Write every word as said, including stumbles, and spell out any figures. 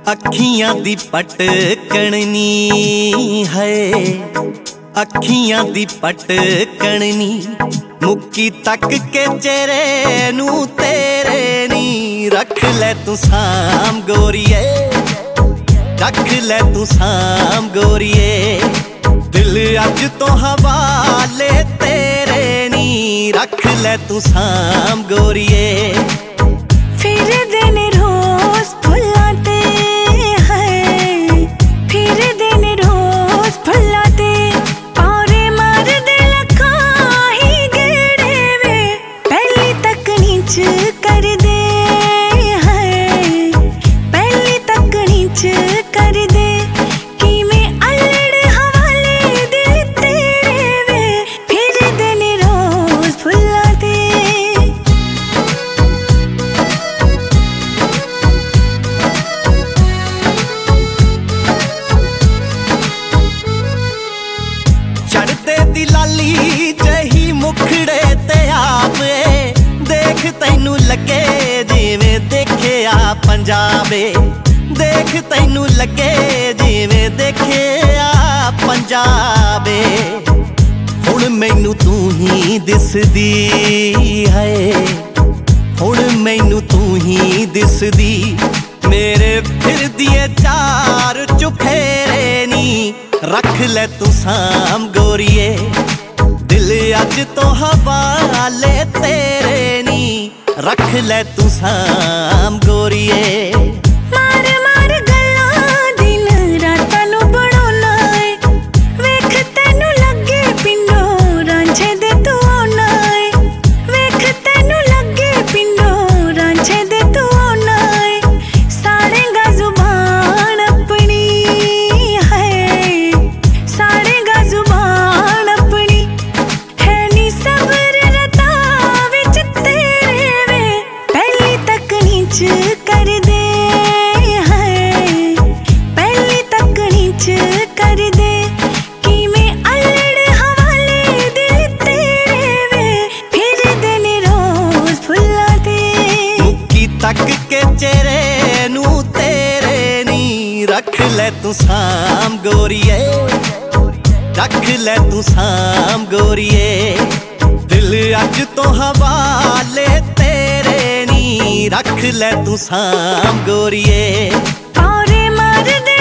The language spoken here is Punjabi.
ਅੱਖੀਆਂ ਦੀ ਪਟਕਣਨੀ ਹੈ, ਅੱਖੀਆਂ ਦੀ ਪਟਕਣਨੀ ਮੁੱਕੀ ਤੱਕ ਕੇ ਚਿਹਰੇ ਨੂੰ ਤੇਰੇ ਨੀ। ਰੱਖ ਲੈ ਤੂੰ ਸਾਂਭ ਗੋਰੀਏ, ਰੱਖ ਲੈ ਤੂੰ ਸਾਂਭ ਗੋਰੀਏ, ਦਿਲ ਅੱਜ ਤੋਂ ਹਵਾਲੇ ਤੇਰੇ ਨੀ। ਰੱਖ ਲੈ ਤੂੰ ਸਾਂਭ ਗੋਰੀਏ। ਫਿਰਦੇ ਨੇ ਰੋਜ਼ ਫੁੱਲਾਂ ਤੇ ਹੈ, ਫਿਰਦੇ ਨੇ ਰੋਜ਼ ਫੁੱਲਾਂ ਤੇ, ਔਰੇ ਮਾਰਦੇ ਲੱਖਾਂ ਹੀ ਗੇੜੇ ਵੇ, ਪਹਿਲੀ ਤੱਕਣੀ ਚ ਕਰਦੇ ਹੈ, ਪਹਿਲੀ ਤੱਕਣੀ ਚ ਕਰਦੇ, ਕਿਵੇਂ ਅਲੜ ਹਵਾਲੇ ਦਿਲ ਤੇਰੇ ਵੇ, ਫਿਰਦੇ ਨੇ ਰੋਜ਼ ਫੁੱਲਾਂ ਤੇ। ਚੜ੍ਹਦੇ ਦੀ ਲਾਲੀ ਜਹੀ ਮੁਖੜੇ ਤੇ ਆਵੇ, ਦੇਖ ਤੈਨੂੰ ਲੱਗੇ ਜਿਵੇਂ ਦੇਖਿਆ ਪੰਜਾਬੇ, ਦੇਖ ਤੈਨੂੰ ਲੱਗੇ ਜਿਵੇਂ ਦੇਖਿਆ ਪੰਜਾਬੇ। ਹੁਣ ਮੈਨੂੰ ਤੂੰ ਹੀ ਦਿਸਦੀ ਹੈ, ਹੁਣ ਮੈਨੂੰ ਤੂੰ ਹੀ ਦਿਸਦੀ, ਮੇਰੇ ਫਿਰਦੀ ਏ ਚਾਰ ਚੁਫੇਰੇ ਨੀ। ਰੱਖ ਲੈ ਤੂੰ ਸਾਂਭ ਗੋਰੀਏ, ਦਿਲ ਅੱਜ ਤੋਂ ਹਵਾਲੇ ਤੇਰੇ ਨੀ। ਰੱਖ ਲੈ ਤੂੰ ਸਾਂਭ ਗੋਰੀਏ। ਮਾਰ ਮਾਰ ਗੱਲਾਂ ਦਿਨ ਰਾਤਾਂ ਨੂੰ ਬਣਾਉਣਾ ਏ, ਵੇਖ ਤੈਨੂੰ ਲੱਗੇ ਪਿੰਡੋਂ ਰਾਂਝੇ ਦੇ ਤੂੰ ਆਉਣਾ ਏ, ਵੇਖ ਤੈਨੂੰ ਲੱਗੇ ਪਿੰਡੋਂ ਰਾਂਝੇ ਦੇ ਤੂੰ ਆਉਣਾ ਏ, ਸਾੜੇਗਾ ਜ਼ੁਬਾਨ ਆਪਣੀ ਹੈ, ਸਾੜੇਗਾ ਜ਼ੁਬਾਨ ਆਪਣੀ, ਹੈ ਨੀ ਸਬਰ ਰਤਾ ਵਿੱਚ ਤੇਰੇ ਵੇ, ਪਹਿਲੀ ਤੱਕਣੀ ਚ ਕਰਦੇ ਹੈ, ਪਹਿਲੀ ਤੱਕਣੀ ਚ ਕਰਦੇ, ਕਿਵੇਂ ਅਲੜ ਹਵਾਲੇ ਦਿਲ ਤੇਰੇ ਵੇ, ਫਿਰਦੇ ਨੇ ਰੋਜ਼ ਫੁੱਲਾਂ ਤੇ। ਮੁੱਕੀ ਤੱਕ ਕੇ ਚਿਹਰੇ ਨੂੰ ਤੇਰੇ ਨੀ। ਰੱਖ ਲੈ ਤੂੰ ਸਾਂਭ ਗੋਰੀਏ, ਰੱਖ ਲੈ ਤੂੰ ਸਾਂਭ ਗੋਰੀਏ, ਦਿਲ ਅੱਜ ਤੋਂ ਹਵਾਲੇ ਤੇਰੇ ਨੀ। ਰੱਖ ਲੈ ਤੂੰ ਸਾਂਭ ਗੋਰੀਏ। ਔਰੇ ਮਾਰਦੇ